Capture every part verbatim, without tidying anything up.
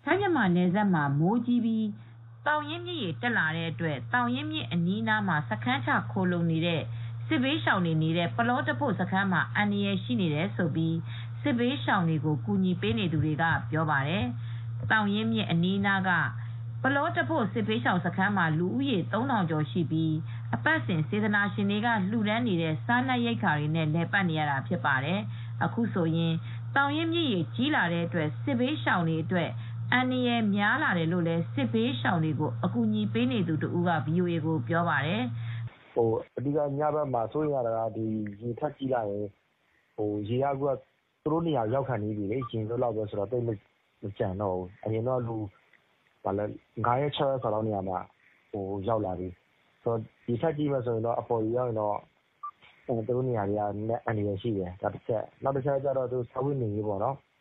ထိုင်းမြန်မာနယ်စပ်မှာမိုးကြီးပြီးသောင်ရင်းမြစ်ရေတက်လာတဲ့အတွက်သောင်ရင်းမြစ်အနီးနားမှာစခန်းချခိုလှုံနေတဲ့စစ်ဘေးရှောင်တွေနေတဲ့ပလောတဖို့စခန်းမှာအန္တရာယ်ရှိနေတယ်လို့စစ်ဘေးရှောင်တွေကိုကူညီပေးနေသူတွေကပြောပါတယ်။သောင်ရင်းမြစ်အနီးနားကပလောတဖို့စစ်ဘေးရှောင်စခန်းမှာလူဦးရေသုံးထောင်ကျော်ရှိပြီးအပတ်စဉ်စေတနာရှင်တွေကလှူဒန်းနေတဲ့စားနပ်ရိက္ခာတွေနဲ့လည်ပတ်နေရတာဖြစ်ပါတယ်။အခုဆိုရင်သောင်ရင်းမြစ်ရေကြီးလာတဲ့အတွက်စစ်ဘေးရှောင်တွေအတွက်အန္တရာယ်များလာတယ်လို့လည်းစစ်ဘေးရှောင်တွေကိုအကူညီပေးနေသူတဦးက ဗွီအိုအေကိုပြောပါတယ်။“အဓိကညဘက်မှာစိုးရိမ်ရတာကရေထပ်ကြီးလာတယ်။ရေကသူတို့နေရာရောက်ခါနီးပြီလေ။ရင်လွတ်လောက်ပဲဆိုတော့သိပ်မကျန်တော့ဘူး။အရင်တုန်းကလူငါးရက်ခြောက်ရက်စာလောက်နေရာမှာရောက်လာပြီ။ရေထပ်ကြီးမယ်ဆိုရင်တော့အပေါ်ရောက်ရင်တော့သူတို့နေရာတွေကအန္တရာယ်ရှိတယ်။ဒါတချက်။နောက်တချက်ကတော့စားဝတ်နေရေးပေါ့နော်။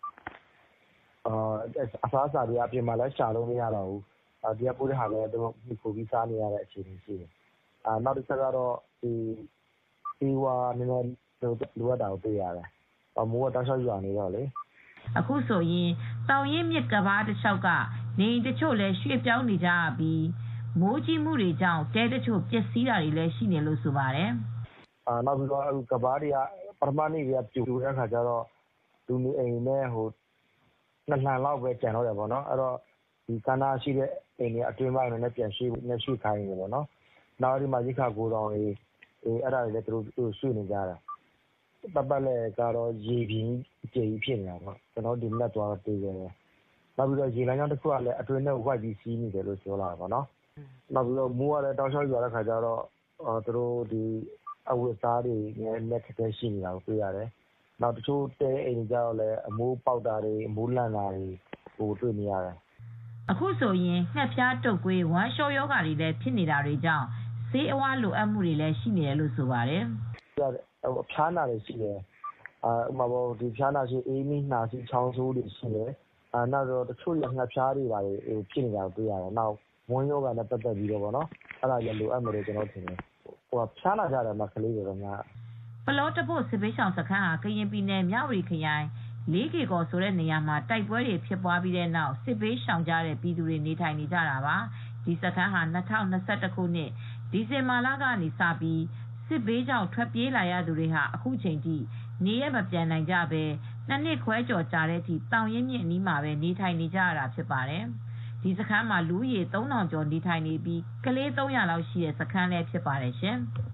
အစားအစာတွေကအပြင်မှာလည်းရှာလို့မရတော့ဘူး။ဒီကပို့တဲ့ဟာလည်းသူတို့မှီခိုပြီးစားနေရတဲ့အခြေအနေရှိတယ်။နောက်တချက်ကတော့ဆေးဝါးနည်းနည်းလိုအပ်တာကိုတွေ့ရတယ်။မိုးကတောက်လျှောက်ရွာနေတော့လေ။ ”အခုဆိုရင်သောင်ရင်းမြစ်ကမ်းပါးတလျှောက်ကနေအိမ်တချို့လည်းရွှေ့ပြောင်းနေကြရပြီးမိုးကြီးမှုတွေကြောင့်တဲတချို့ပျက်စီးတာတွေလည်းရှိနေတယ်လို့ဆိုပါတယ်။“နောက်ပြီးတော့ကမ်းပါးတွေကပထမနေ့ကတည်းကပြိုတဲ့အခါကျတော့လူနေအိမ်နဲ့နှစ်လှန်လောက်ပဲကျန်တော့တယ်ပေါ့နော်။အဲဒီကမ်းနားရှိတဲ့အိမ်တွေကအတွင်းပိုင်းကိုပြန်ရွှေ့ခိုင်းနေတယ်ပေါ့နော်။နောက်အဲဒီမှာရိက္ခာဂိုဒေါင်တွေအဲဒါတွေလည်းသူတို့ရွှေ့နေကြတာ။ပတ်ပတ်လည်ကတော့ရေပြင်ကြီးအကျယ်ကြီးဖြစ်နေတာပေါ့။ကျနော်တို့ဒီမနက်သွားတွေ့ခဲ့တယ်။နောက်ပြီးတော့ရေလမ်းကြောင်းတခုကလည်းအတွင်းထဲကိုဝိုက်ပြီးစီးနေတယ်လို့ပြောလာတယ်ပေါ့နော်။နောက်ပြီးတော့မိုးကလည်းတောက်လျှောက်ရွာတဲ့အခါကျတော့သူတို့အဝတ်အစားတွေလည်းအခက်အခဲရှိနေတာကိုတွေ့ရတယ်။နောက်တချို့တဲအိမ်တွေကျတော့လည်းအမိုးပေါက်တာတွေအမိုးလန့်တာတွေကိုတွေ့နေရတယ်။ ”အခုဆိုရင်ငှက်ဖျားတုပ်ကွေးဝမ်းလျှောရောဂါတွေလည်းဖြစ်နေတာကြောင့်ဆေးအဝါးလိုအပ်မှုတွေလည်းရှိနေတယ်လို့ဆိုပါတယ်။“ဖျားနာတွေရှိတယ်။ဖျားနာရှည်အေးမိနှာစေးချောင်းဆိုးတွေရှိတယ်။နောက်တချို့ငှက်ဖျားတွေဖြစ်နေတာတွေ့ရတယ်။နောက်ဝမ်းရောဂါနဲ့ပတ်သက်ပြီးတော့ပေါ့နော်အဲဒါလည်းလိုအပ်မယ်လို့ကျနော်ထင်တယ်။ဖျားနာကြတယ်ကလေးတွေတော့များတယ်။ ”ပလောတဖို့စစ်ဘေးရှောင်စခန်းဟာကရင်ပြည်နယ်မြဝတီခရိုင်လေးကေကော်ဆိုတဲ့နေရာမှာတိုက်ပွဲတွေဖြစ်ပွားပြီးတဲ့နောက်စစ်ဘေးရှောင်ကြတဲ့ပြည်သူတွေနေထိုင်နေကြတာပါ။ဒီစခန်းဟာ၂၀၂၁ခုနှစ်ဒီဇင်ဘာလကနေစပြီးစစ်ဘေးကြောင့်ထွက်ပြေးလာရသူတွေဟာအခုချိန်ထိနေရပ်မပြန်နိုင်ကြဘဲနှစ်နှစ်ခွဲကျော်ကြာတဲ့အထိသောင်ရင်းမြစ်အနီးမှာပဲနေထိုင်နေကြရတာဖြစ်ပါတယ်။ဒီစခန်းမှာလူဦးရေသုံးထောင်ကျော်နေထိုင်နေပြီးကလေးသုံးရာလောက်ရှိတဲ့စခန်းလည်းဖြစ်ပါတယ်ရှင်။